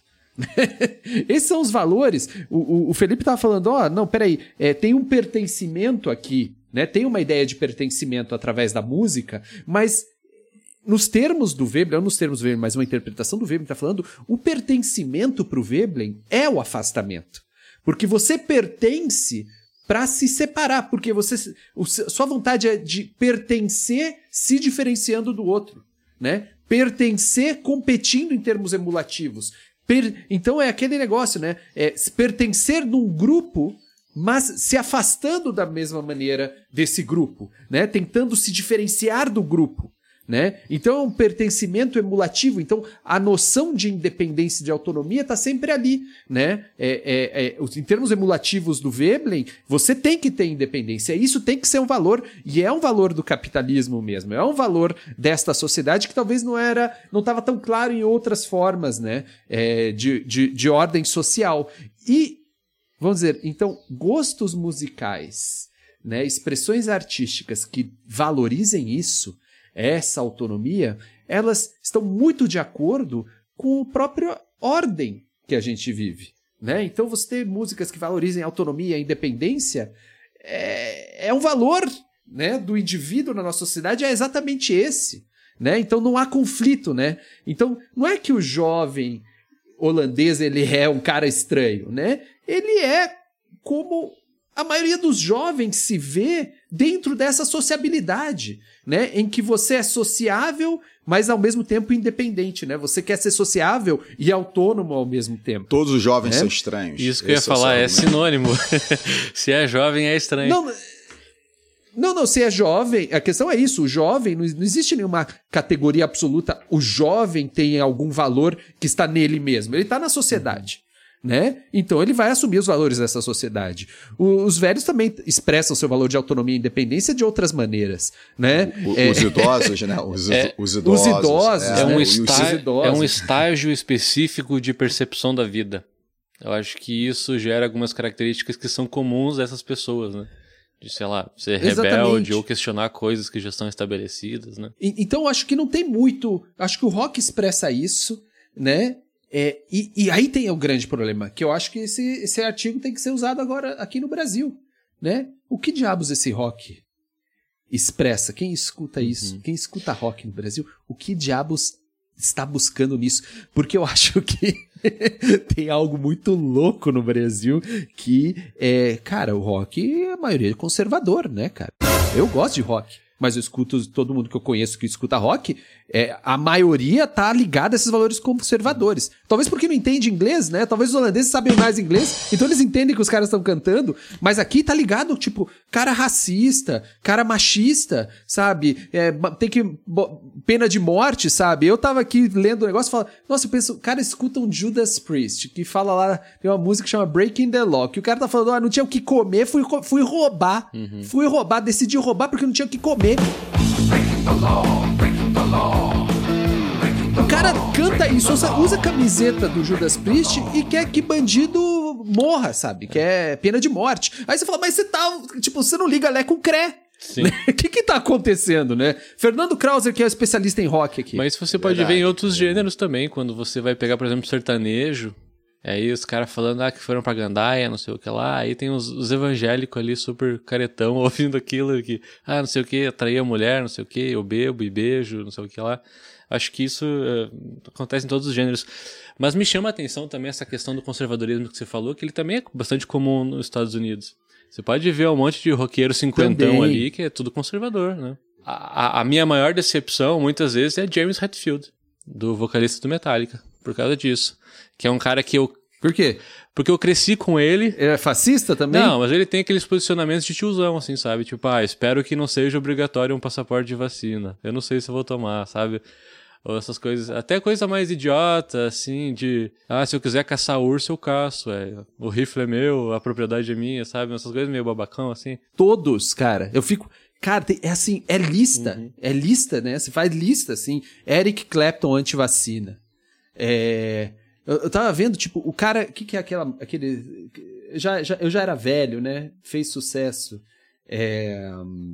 Esses são os valores. O, o, o Felipe estava falando, ó, oh, não, peraí, é, tem um pertencimento aqui, né? Tem uma ideia de pertencimento através da música, mas nos termos do Veblen, não nos termos do Veblen, mas uma interpretação do Veblen está falando, o pertencimento para o Veblen é o afastamento. Porque você pertence para se separar, porque você, o, sua vontade é de pertencer se diferenciando do outro, né? Pertencer competindo em termos emulativos. Per, então é aquele negócio, né? É pertencer num grupo, mas se afastando da mesma maneira desse grupo, né? Tentando se diferenciar do grupo. Né? Então é um pertencimento emulativo, então a noção de independência e de autonomia está sempre ali, né? É, é, é, em termos emulativos do Veblen, você tem que ter independência, isso tem que ser um valor, e é um valor do capitalismo mesmo, é um valor desta sociedade que talvez não era, não estava tão claro em outras formas, né? É, de, de, de ordem social. E, vamos dizer, então, gostos musicais, né? Expressões artísticas que valorizem isso, essa autonomia, elas estão muito de acordo com a própria ordem que a gente vive, né? Então você ter músicas que valorizem a autonomia e a independência é, é um valor, né, do indivíduo na nossa sociedade, é exatamente esse, né? Então não há conflito, né? Então não é que o jovem holandês ele é um cara estranho, né? Ele é como a maioria dos jovens se vê dentro dessa sociabilidade, né? Em que você é sociável, mas ao mesmo tempo independente, né? Você quer ser sociável e autônomo ao mesmo tempo. Todos os jovens né? são estranhos. Isso que eu ia falar, é sinônimo. Se é jovem, é estranho. Não, não, não, se é jovem, a questão é isso, o jovem, não, não existe nenhuma categoria absoluta, o jovem tem algum valor que está nele mesmo, ele está na sociedade. Né? Então ele vai assumir os valores dessa sociedade. O, os velhos também expressam seu valor de autonomia e independência de outras maneiras, né? O, é, os idosos, né? Os, é, os idosos. Os idosos, é, né? um Os estágio, idosos. é um estágio específico de percepção da vida. Eu acho que isso gera algumas características que são comuns a essas pessoas, né? De, sei lá, ser Exatamente. rebelde ou questionar coisas que já estão estabelecidas, né? E, então eu acho que não tem muito. Acho que o rock expressa isso, né? É, e, e aí tem o grande problema, que eu acho que esse, esse artigo tem que ser usado agora aqui no Brasil, né? O que diabos esse rock expressa? Quem escuta isso? Quem escuta rock no Brasil? O que diabos está buscando nisso? Porque eu acho que tem algo muito louco no Brasil que é, cara, o rock, a maioria é conservador, né, cara? Eu gosto de rock, mas eu escuto, todo mundo que eu conheço que escuta rock, é, a maioria tá ligada a esses valores conservadores. Talvez porque não entende inglês, né? Talvez os holandeses sabem mais inglês, então eles entendem que os caras estão cantando, mas aqui tá ligado, tipo, cara racista, cara machista, sabe? É, tem que... pena de morte, sabe? Eu tava aqui lendo o negócio e falo, nossa, eu penso, cara, escuta um Judas Priest, que fala lá, tem uma música que chama Breaking the Law, que o cara tá falando, ah, não tinha o que comer, fui, fui roubar. Uhum. Fui roubar, decidi roubar porque não tinha o que comer. Breaking the law, breaking the law. O cara canta isso, usa a camiseta do Judas Priest e quer que bandido morra, sabe? Quer pena de morte. Aí você fala, mas você tá, tipo, você não liga Lé com Cré. Sim. O que que tá acontecendo, né? Fernando Krauser, que é especialista em rock aqui. Mas você pode Verdade. ver em outros gêneros também, quando você vai pegar, por exemplo, sertanejo, aí os caras falando ah, que foram pra gandaia, não sei o que lá, aí tem os, os evangélicos ali super caretão ouvindo aquilo que, ah, não sei o que, atrair a mulher, não sei o que, eu bebo e beijo, não sei o que lá. Acho que isso uh, acontece em todos os gêneros. Mas me chama a atenção também essa questão do conservadorismo que você falou, que ele também é bastante comum nos Estados Unidos. Você pode ver um monte de roqueiro cinquentão também ali, que é tudo conservador, né? A, a, a minha maior decepção, muitas vezes, é James Hetfield, do vocalista do Metallica, por causa disso. Que é um cara que eu... Por quê? Porque eu cresci com ele... Ele é fascista também? Não, mas ele tem aqueles posicionamentos de tiozão, assim, sabe? Tipo, ah, espero que não seja obrigatório um passaporte de vacina. Eu não sei se eu vou tomar, sabe? Ou essas coisas, até coisa mais idiota, assim, de... Ah, se eu quiser caçar urso, eu caço, é. O rifle é meu, a propriedade é minha, sabe? Essas coisas meio babacão, assim. Todos, cara. Eu fico... Cara, tem, é assim, é lista. Uhum. É lista, né? Você faz lista, assim. Eric Clapton anti-vacina. É... Eu, eu tava vendo, tipo, o cara... O que que é aquela... Aquele... Já, já, eu já era velho, né? Fez sucesso. É...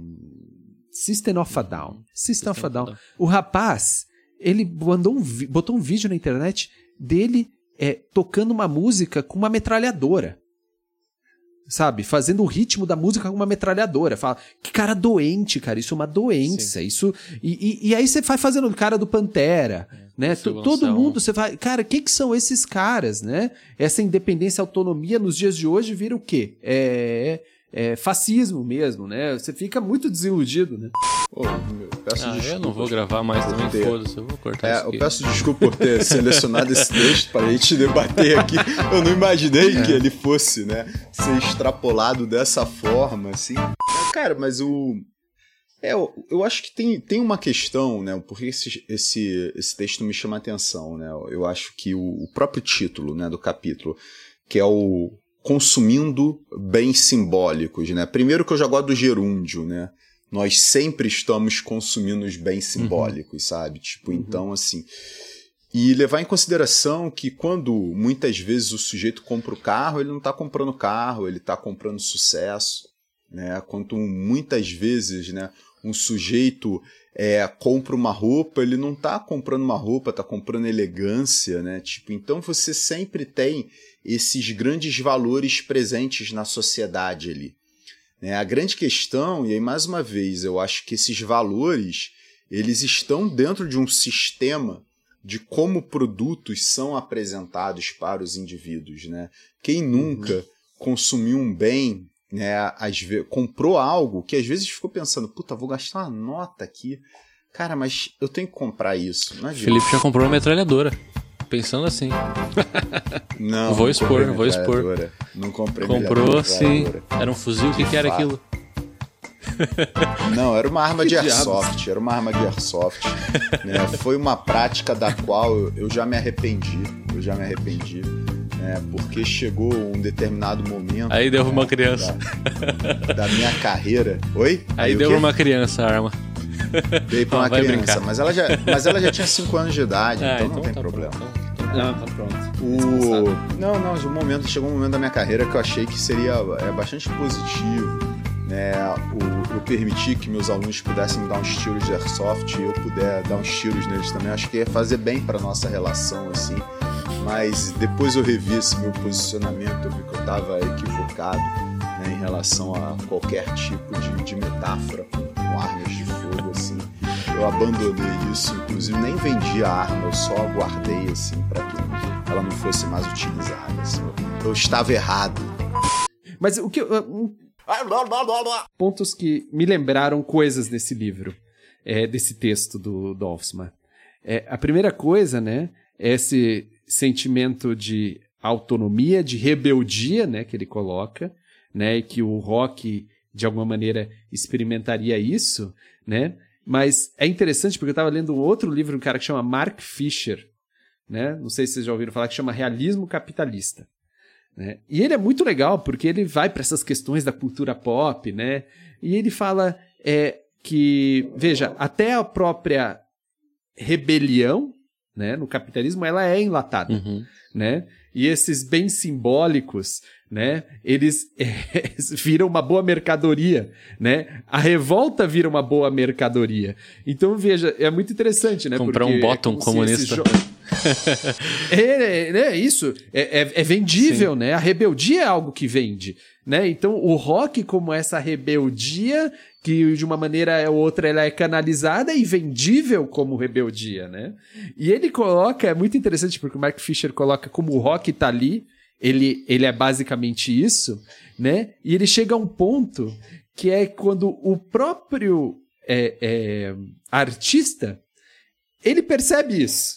System of a Down. System of a Down. O rapaz... Ele mandou um, botou um vídeo na internet dele é, tocando uma música com uma metralhadora. Sabe? Fazendo o ritmo da música com uma metralhadora. Fala, que cara doente, cara. Isso é uma doença. Isso, e, e, e aí você vai fazendo o cara do Pantera. É, né? T- todo mundo, você vai... Cara, o que, que são esses caras, né? Essa independência, autonomia nos dias de hoje vira o quê? É... É fascismo mesmo, né? Você fica muito desiludido, né? Oh, meu, peço ah, eu não vou gravar mais também, ter... foda-se, eu vou cortar é, isso aqui. Eu peço desculpa por ter selecionado esse texto para a gente debater aqui. Eu não imaginei é. que ele fosse, né, ser extrapolado dessa forma, assim. Cara, mas o... É, eu, eu acho que tem, tem uma questão, né, porque esse, esse, esse texto me chama a atenção, né? Eu acho que o, o próprio título, né, do capítulo, que é o... consumindo bens simbólicos, né? Primeiro que eu já gosto do gerúndio, né? Nós sempre estamos consumindo os bens simbólicos, uhum. sabe? Tipo, uhum. então, assim... E levar em consideração que quando, muitas vezes, o sujeito compra o carro, ele não está comprando carro, ele está comprando sucesso, né? Quanto muitas vezes, né, um sujeito é, compra uma roupa, ele não está comprando uma roupa, está comprando elegância, né? Tipo, então você sempre tem esses grandes valores presentes na sociedade ali. Né? A grande questão, e aí mais uma vez, eu acho que esses valores, eles estão dentro de um sistema de como produtos são apresentados para os indivíduos. Né? Quem nunca uhum. consumiu um bem, né, às vezes, comprou algo que às vezes ficou pensando, puta, vou gastar uma nota aqui, cara, mas eu tenho que comprar isso. Não adianta. Felipe já comprou uma metralhadora. Pensando assim. Não, vou não expor, vou expor. Não comprei. Comprou, sim. Era um fuzil, o que, que era aquilo? Não, era uma arma de airsoft. Era uma arma de airsoft. Né? Foi uma prática da qual eu, eu já me arrependi. Eu já me arrependi. Né? Porque chegou um determinado momento. Aí deu né, uma criança. Da, da minha carreira. Oi? Aí, Aí deu uma criança a arma. Dei pra uma criança, mas ela, já, mas ela já tinha cinco anos de idade, ah, então, então não tem tá problema. Pronto. Não, tá pronto. O... Não, não, um momento, chegou um momento da minha carreira que eu achei que seria é, bastante positivo, né? O, eu permitir que meus alunos pudessem me dar uns tiros de airsoft e eu puder dar uns tiros neles também. Acho que ia fazer bem pra nossa relação, assim. Mas depois eu revi esse meu posicionamento, eu vi que eu tava equivocado, né, em relação a qualquer tipo de, de metáfora com, com armas de fogo, assim. eu abandonei isso, inclusive nem vendi a arma, eu só guardei assim para que ela não fosse mais utilizada. Assim. Eu estava errado. Mas o que eu, um... pontos que me lembraram coisas desse livro, é, desse texto do Dolfsma. É, a primeira coisa, né, é esse sentimento de autonomia, de rebeldia, né, que ele coloca, né, e que o rock de alguma maneira experimentaria isso, né? Mas é interessante porque eu estava lendo um outro livro de um cara que chama Mark Fisher, né? Não sei se vocês já ouviram falar, que chama Realismo Capitalista. Né? E ele é muito legal porque ele vai para essas questões da cultura pop, né? E ele fala é, que, veja, até a própria rebelião, né, no capitalismo, ela é enlatada, uhum. né? E esses bens simbólicos, né, eles é, viram uma boa mercadoria, né? A revolta vira uma boa mercadoria. Então, veja, é muito interessante, né? Comprar um bottom é comunista. Jo... é, é, é isso, é, é, é vendível, Sim. né? A rebeldia é algo que vende, né? Então, o rock como essa rebeldia que de uma maneira ou outra ela é canalizada e vendível como rebeldia, né? E ele coloca, é muito interessante porque o Mark Fisher coloca como o rock tá ali, ele, ele é basicamente isso, né? E ele chega a um ponto que é quando o próprio é, é, artista, ele percebe isso,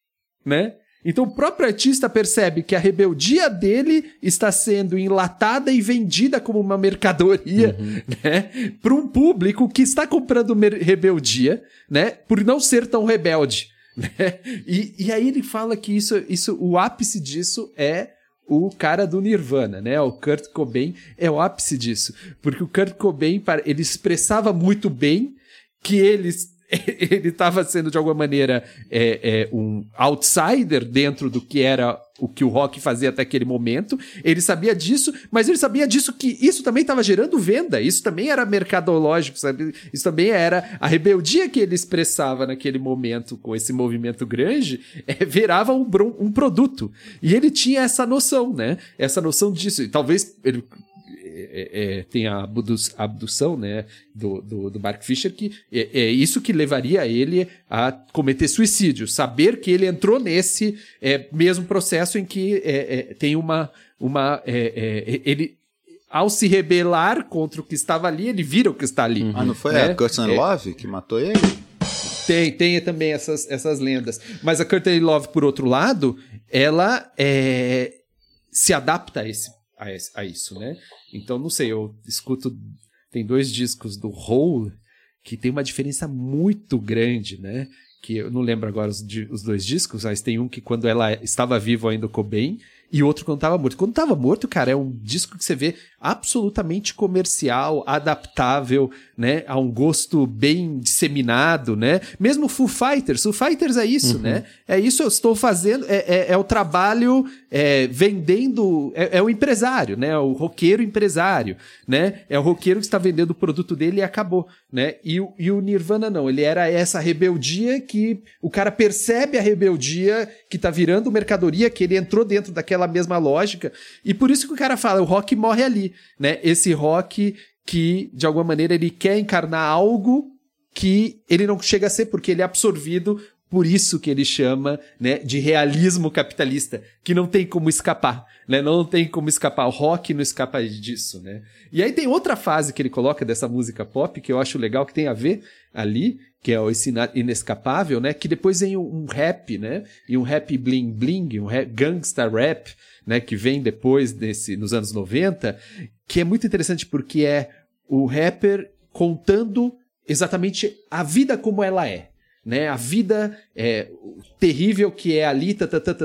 né? Então o próprio artista percebe que a rebeldia dele está sendo enlatada e vendida como uma mercadoria, uhum. né, para um público que está comprando rebeldia, né, por não ser tão rebelde. Né? E, e aí ele fala que isso, isso, o ápice disso é o cara do Nirvana, né? O Kurt Cobain é o ápice disso, porque o Kurt Cobain ele expressava muito bem que eles ele estava sendo, de alguma maneira, é, é, um outsider dentro do que era o que o rock fazia até aquele momento. Ele sabia disso, mas ele sabia disso que isso também estava gerando venda. Isso também era mercadológico, sabe? Isso também era a rebeldia que ele expressava naquele momento com esse movimento grunge, é, virava um, um produto. E ele tinha essa noção, né? Essa noção disso. E talvez ele... É, é, tem a abdução, né, do, do, do Mark Fisher, que é, é isso que levaria ele a cometer suicídio, saber que ele entrou nesse é, mesmo processo em que é, é, tem uma, uma é, é, ele, ao se rebelar contra o que estava ali, ele vira o que está ali. Uhum. Ah, não foi né? a Courtney é, Love que matou ele? Tem, tem também essas, essas lendas, mas a Courtney Love, por outro lado, ela é, se adapta a esse A, esse, a isso, né? Então, não sei, eu escuto... Tem dois discos do Hole que tem uma diferença muito grande, né? Que eu não lembro agora os, os dois discos, mas tem um que quando ela estava viva ainda, o Cobain, e outro quando estava morto. Quando estava morto, cara, é um disco que você vê absolutamente comercial, adaptável, né? A um gosto bem disseminado, né? Mesmo Foo Fighters, Foo Fighters é isso, uhum. né? É isso eu estou fazendo, é, é, é o trabalho é, vendendo, é, é o empresário, né? O roqueiro empresário, né? É o roqueiro que está vendendo o produto dele e acabou, né? E, e o Nirvana não, ele era essa rebeldia que o cara percebe a rebeldia que tá virando mercadoria, que ele entrou dentro daquela mesma lógica, e por isso que o cara fala, o rock morre ali, né? Esse rock que, de alguma maneira, ele quer encarnar algo que ele não chega a ser, porque ele é absorvido por isso que ele chama, né, de realismo capitalista, que não tem como escapar, né? Não tem como escapar, o rock não escapa disso, né? E aí tem outra fase que ele coloca dessa música pop, que eu acho legal, que tem a ver ali, que é esse inescapável, né? Que depois vem um, um rap, né? E um rap bling bling, um rap, gangsta rap, né? Que vem depois desse, nos anos noventa, que é muito interessante porque é o rapper contando exatamente a vida como ela é, né? A vida é, terrível que é ali,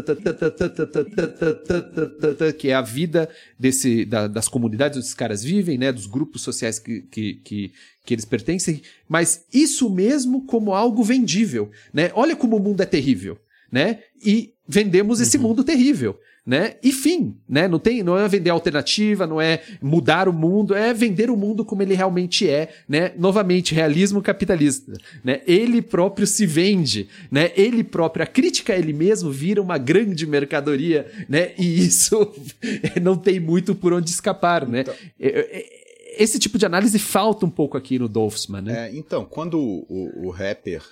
que é a vida desse, da, das comunidades onde esses caras vivem, né? Dos grupos sociais que, que, que, que eles pertencem, mas isso mesmo como algo vendível, né? Olha como o mundo é terrível, né? E vendemos esse uhum. mundo terrível, né? E fim, né? Não tem, não é vender alternativa, não é mudar o mundo, é vender o mundo como ele realmente é, né? Novamente, realismo capitalista, né? Ele próprio se vende, né? Ele próprio, a crítica a ele mesmo vira uma grande mercadoria, né? E isso não tem muito por onde escapar, né? Então... esse tipo de análise falta um pouco aqui no Dolphsman, né? É, então, quando o, o rapper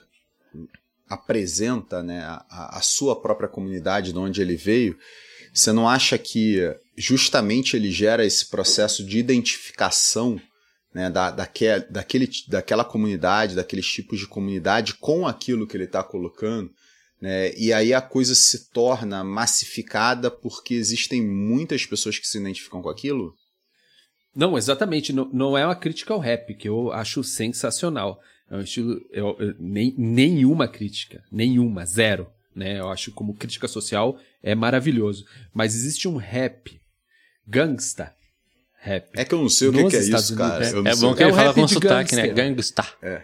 apresenta, né, a, a sua própria comunidade de onde ele veio, você não acha que justamente ele gera esse processo de identificação, né, da, daquele, daquele, daquela comunidade, daqueles tipos de comunidade com aquilo que ele está colocando, né, e aí a coisa se torna massificada porque existem muitas pessoas que se identificam com aquilo? Não, exatamente. Não, não é uma crítica ao rap, que eu acho sensacional. É um estilo... Eu, eu, nem, nenhuma crítica. Nenhuma. Zero. Né? Eu acho como crítica social é maravilhoso. Mas existe um rap gangsta. Rap. É que eu não sei o que, que é isso, cara. É, eu não é sei. bom que ele É o fala rap com de sotaque, né? gangster. Gangsta. É.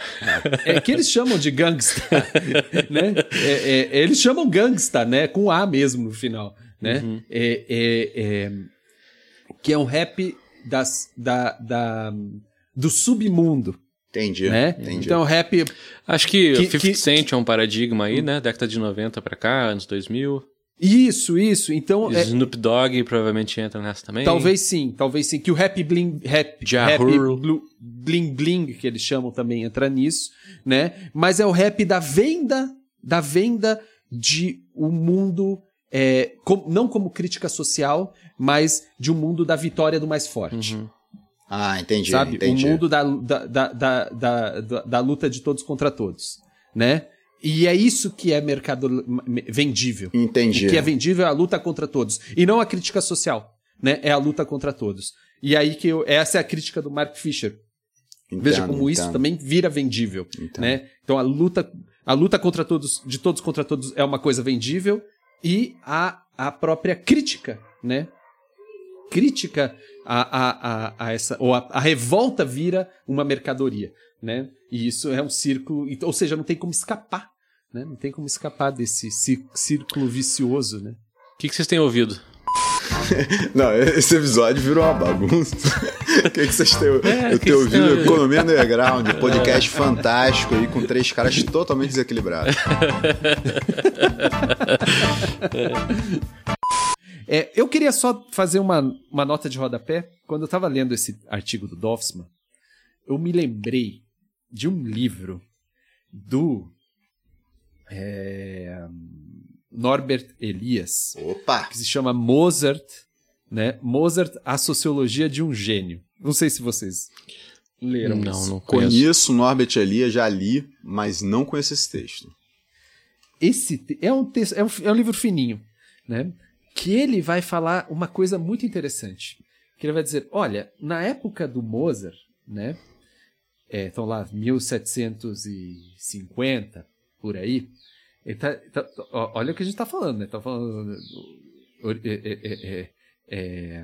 É que eles chamam de gangsta. Né? É, é, eles chamam gangsta, né? Com A mesmo no final. Né? Uhum. É, é, é, que é um rap das, da, da, do submundo. Entendi, Né? entendi. Então, rap... Acho que, Que- o fifty que- Cent é um paradigma aí, né? Década de noventa pra cá, anos dois mil. Isso, isso. Então, é, Snoop Dogg provavelmente entra nessa também. talvez sim, talvez sim. Que o rap bling, rap, Ja rap Rule. blu- bling bling, que eles chamam também, entra nisso, né? Mas é o rap da venda, da venda de um mundo, é, com- não como crítica social, mas de um mundo da vitória do mais forte. Uhum. Ah, entendi, Sabe? entendi. O mundo da, da, da, da, da, da- da luta de todos contra todos, né? E é isso que é mercado vendível. Entendi. O que é vendível é a luta contra todos. E não a crítica social, né? É a luta contra todos. E aí que eu, essa é a crítica do Mark Fisher. Entendo, Veja como isso entendo. também vira vendível, Entendo. né? Então a luta, a luta contra todos, de todos contra todos é uma coisa vendível e a, a própria crítica, né? Crítica a, a, a, a essa, ou a, a revolta vira uma mercadoria, né? E isso é um círculo, ou seja, não tem como escapar, né? Não tem como escapar desse cí- círculo vicioso, né? O que, que vocês têm ouvido? Não, esse episódio virou uma bagunça. O que, que vocês têm? É, eu que tenho isso- ouvido Economia Underground, podcast fantástico aí com três caras totalmente desequilibrados. É, eu queria só fazer uma, uma nota de rodapé. Quando eu estava lendo esse artigo do Dolphsman, eu me lembrei de um livro do é, Norbert Elias, Opa! que se chama Mozart, né? Mozart, a Sociologia de um Gênio. Não sei se vocês leram Não, isso. não conheço. Conheço Norbert Elias, já li, mas não conheço esse texto. Esse te- é um texto, é um, é um livro fininho, né? Que ele vai falar uma coisa muito interessante. Que ele vai dizer, olha, na época do Mozart, né? É, então lá, mil setecentos e cinquenta, por aí. Ele tá, tá- ó, olha o que a gente está falando, né? Tá falando... É, é, é, é, é,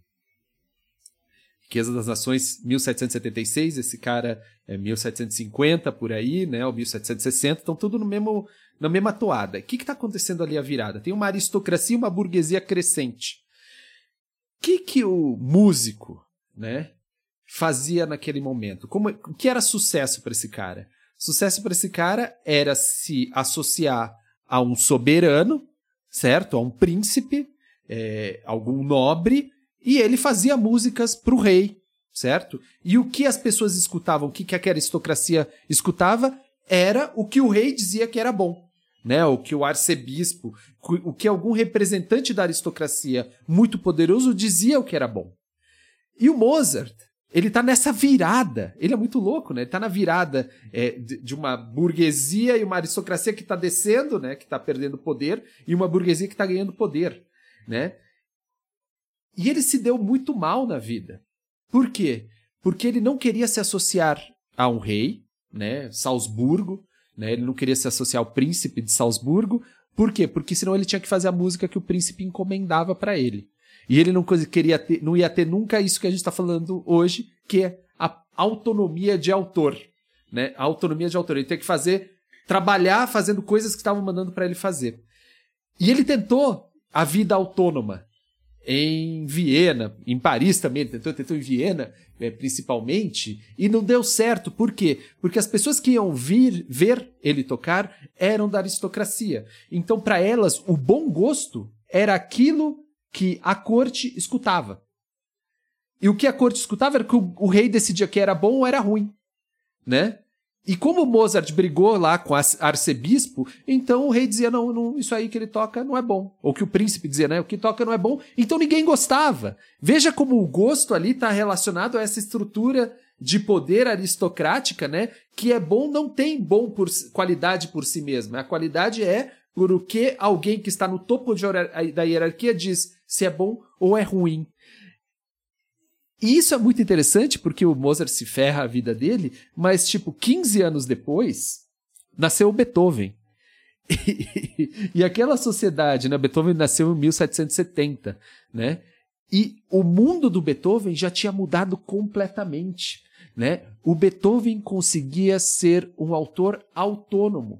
Riqueza das Nações, mil setecentos e setenta e seis, esse cara é mil setecentos e cinquenta, por aí, né? Ou mil setecentos e sessenta, estão tudo no mesmo, na mesma toada. O que está acontecendo ali a virada? Tem uma aristocracia e uma burguesia crescente. O que, que o músico, né, fazia naquele momento? Como, o que era sucesso para esse cara? Sucesso para esse cara era se associar a um soberano, certo? A um príncipe, é, algum nobre, e ele fazia músicas para o rei, certo? E o que as pessoas escutavam, o que, que a aristocracia escutava, era o que o rei dizia que era bom, né? O que o arcebispo, o que algum representante da aristocracia muito poderoso dizia o que era bom. E o Mozart, ele tá nessa virada, ele é muito louco, né? Ele tá na virada é, de, de uma burguesia e uma aristocracia que tá descendo, né? Que tá perdendo poder, e uma burguesia que tá ganhando poder, né? E ele se deu muito mal na vida. Por quê? Porque ele não queria se associar a um rei, né? Salzburgo, né? Ele não queria se associar ao príncipe de Salzburgo. Por quê? Porque senão ele tinha que fazer a música que o príncipe encomendava para ele. E ele não queria ter, não ia ter nunca isso que a gente está falando hoje, que é a autonomia de autor, né? A autonomia de autor. Ele tem que fazer, trabalhar fazendo coisas que estavam mandando para ele fazer. E ele tentou a vida autônoma em Viena, em Paris também, ele tentou, tentou em Viena, é, principalmente, e não deu certo. Por quê? Porque as pessoas que iam vir ver ele tocar eram da aristocracia. Então, para elas, o bom gosto era aquilo que a corte escutava. E o que a corte escutava era que o, o rei decidia que era bom ou era ruim, né? E como o Mozart brigou lá com o arcebispo, então o rei dizia, não, não, isso aí que ele toca não é bom. Ou que o príncipe dizia, né, o que toca não é bom. Então ninguém gostava. Veja como o gosto ali está relacionado a essa estrutura de poder aristocrática, né? Que é bom, não tem bom por qualidade por si mesma. A qualidade é por o que alguém que está no topo de, da hierarquia diz se é bom ou é ruim. E isso é muito interessante porque o Mozart se ferra a vida dele, mas tipo, quinze anos depois, nasceu o Beethoven. E, e aquela sociedade, né? Beethoven nasceu em mil setecentos e setenta, né? E o mundo do Beethoven já tinha mudado completamente, né? O Beethoven conseguia ser um autor autônomo.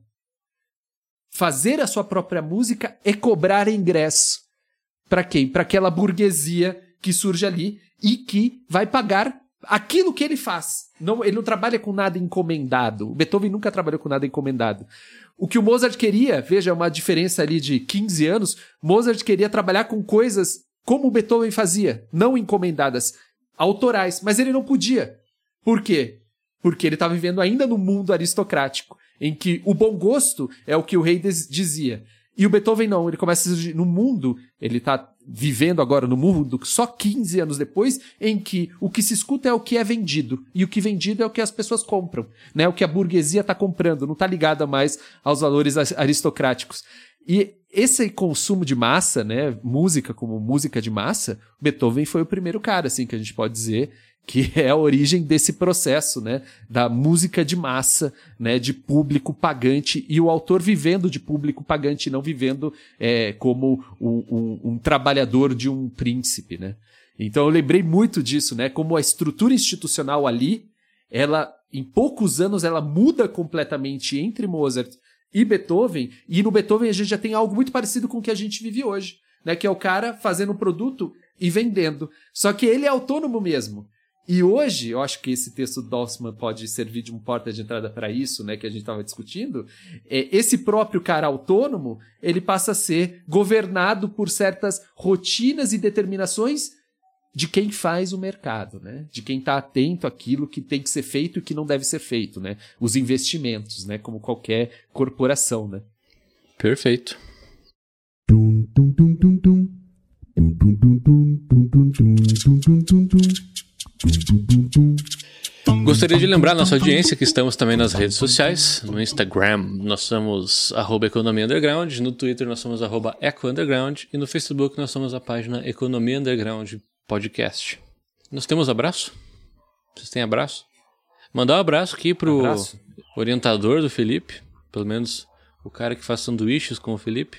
Fazer a sua própria música e cobrar ingresso. Para quem? Para aquela burguesia que surge ali e que vai pagar aquilo que ele faz. Não, ele não trabalha com nada encomendado. O Beethoven nunca trabalhou com nada encomendado. O que o Mozart queria, veja, uma diferença ali de quinze anos, Mozart queria trabalhar com coisas como o Beethoven fazia, não encomendadas, autorais, mas ele não podia. Por quê? Porque ele estava vivendo ainda no mundo aristocrático, em que o bom gosto é o que o rei dizia. E o Beethoven não, ele começa no mundo, ele está vivendo agora no mundo só quinze anos depois, em que o que se escuta é o que é vendido, e o que vendido é o que as pessoas compram, né? O que a burguesia está comprando, não está ligada mais aos valores aristocráticos. E esse consumo de massa, né, música como música de massa, Beethoven foi o primeiro cara, assim, que a gente pode dizer que é a origem desse processo, né, da música de massa, né, de público pagante, e o autor vivendo de público pagante, não vivendo é, como um, um, um trabalhador de um príncipe, né. Então eu lembrei muito disso, né, como a estrutura institucional ali, ela, em poucos anos, ela muda completamente entre Mozart e Beethoven, e no Beethoven a gente já tem algo muito parecido com o que a gente vive hoje, né, que é o cara fazendo um produto e vendendo, só que ele é autônomo mesmo. E hoje, eu acho que esse texto do Dorfman pode servir de um porta de entrada para isso, né, que a gente estava discutindo. É, esse próprio cara autônomo, ele passa a ser governado por certas rotinas e determinações de quem faz o mercado, né? De quem está atento àquilo que tem que ser feito e que não deve ser feito, né? Os investimentos, né? Como qualquer corporação, né? Perfeito. Gostaria de lembrar a nossa audiência que estamos também nas redes sociais. No Instagram nós somos arroba Economia Underground, no Twitter nós somos arroba Eco Underground e no Facebook nós somos a página Economia Underground Podcast. Nós temos abraço? Vocês têm abraço? Mandar um abraço aqui pro abraço. Orientador do Felipe, pelo menos o cara que faz sanduíches com o Felipe,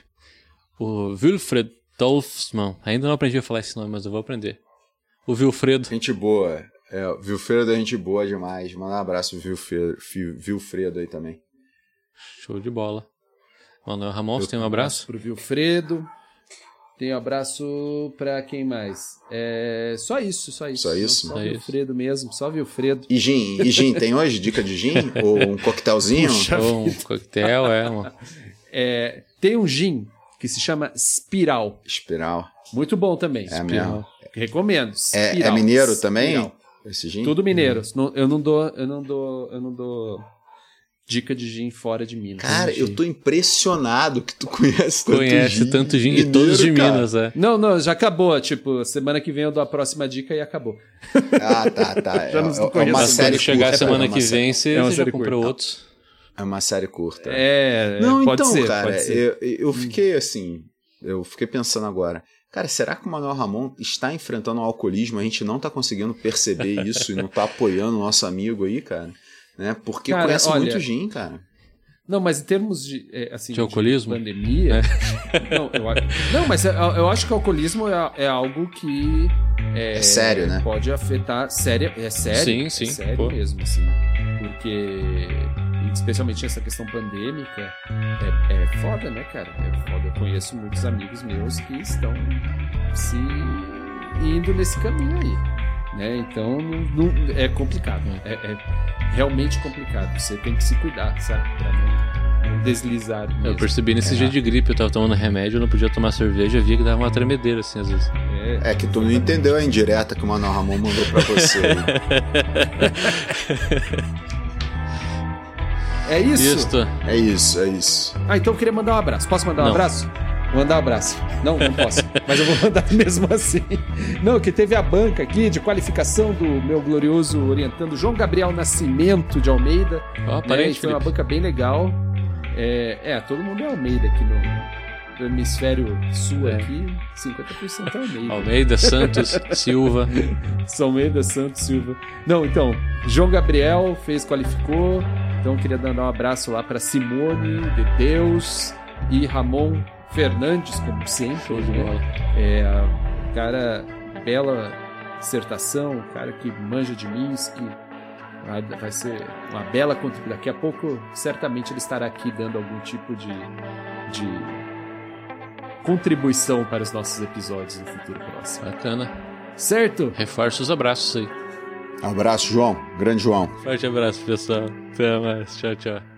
o Wilfred Dorfman. Ainda não aprendi a falar esse nome, mas eu vou aprender. O Wilfredo. Gente boa. É, o Wilfredo é gente boa demais. Manda um abraço pro Wilfredo, Wilfredo aí também. Show de bola. Manuel Ramon, você tem um abraço? Pro Wilfredo. Tem um abraço pra quem mais? É, só isso, só isso. Só isso? Só só Wilfredo isso. mesmo, só Wilfredo. E gin, e gin, tem hoje dica de gin? Ou um coquetelzinho? Ou um coquetel, é, uma... é. Tem um gin que se chama Espiral. Espiral. Muito bom também. É Espiral. mesmo. Recomendo. É, é mineiro também? Espiral. Esse gin? Tudo mineiro. Hum. Eu não dou, eu não dou, eu não dou dica de gin fora de Minas. Cara, eu tô impressionado que tu conhece tanto conhece gin. tanto gin e todos de cara. Minas, é. Não, não, já acabou. Tipo, semana que vem eu dou a próxima dica e acabou. Ah, tá, tá. já é, não é uma Mas série quando chegar curta, semana é que vem, você, é você já curta. comprou outros. É uma série curta. É, Não, pode então, ser, cara, pode ser. eu, eu fiquei assim, eu fiquei pensando agora, cara, será que o Manuel Ramon está enfrentando o alcoolismo? A gente não tá conseguindo perceber isso e não tá apoiando o nosso amigo aí, cara, né? Porque cara, conhece olha, muito gin, cara. Não, mas em termos de, assim, de alcoolismo? De pandemia... É. Não, eu, não, mas eu, eu acho que o alcoolismo é, é algo que... É, é sério, né? Pode afetar... Sério, é sério? Sim, sim. É sério pô. mesmo, assim. Porque... Especialmente essa questão pandêmica, é, é foda, né, cara? É foda. Eu conheço muitos amigos meus que estão se indo nesse caminho aí, né? Então, não, não, é complicado. É, é realmente complicado. Você tem que se cuidar, sabe? Pra não, não deslizar. Eu mesmo. percebi nesse É. dia de gripe, eu tava tomando remédio, eu não podia tomar cerveja, eu via que dava uma tremedeira, assim, às vezes. É. É que tu não entendeu a indireta que o Manuel Ramon mandou pra você. É isso? Isso. É isso, é isso. Ah, então eu queria mandar um abraço. Posso mandar um Não. abraço? Vou mandar um abraço. Não, não posso. Mas eu vou mandar mesmo assim. Não, que teve a banca aqui de qualificação do meu glorioso orientando João Gabriel Nascimento de Almeida. Ó, né? parente, E foi uma Felipe. banca bem legal. É, é, todo mundo é Almeida aqui no, no hemisfério sul É. aqui. cinquenta por cento é Almeida. Almeida, Santos, Silva. São Almeida, Santos, Silva. Não, então, João Gabriel fez, qualificou. Então eu queria mandar um abraço lá para Simone de Deus e Ramon Fernandes, como sempre. Show de né? bola. É, cara, bela dissertação, cara que manja de Minsk. Vai, vai ser uma bela contribuição. Daqui a pouco, certamente, ele estará aqui dando algum tipo de, de contribuição para os nossos episódios no futuro próximo. Bacana. Certo? Reforça os abraços aí. Abraço, João. Grande João. Forte abraço, pessoal. Até mais. Tchau, tchau.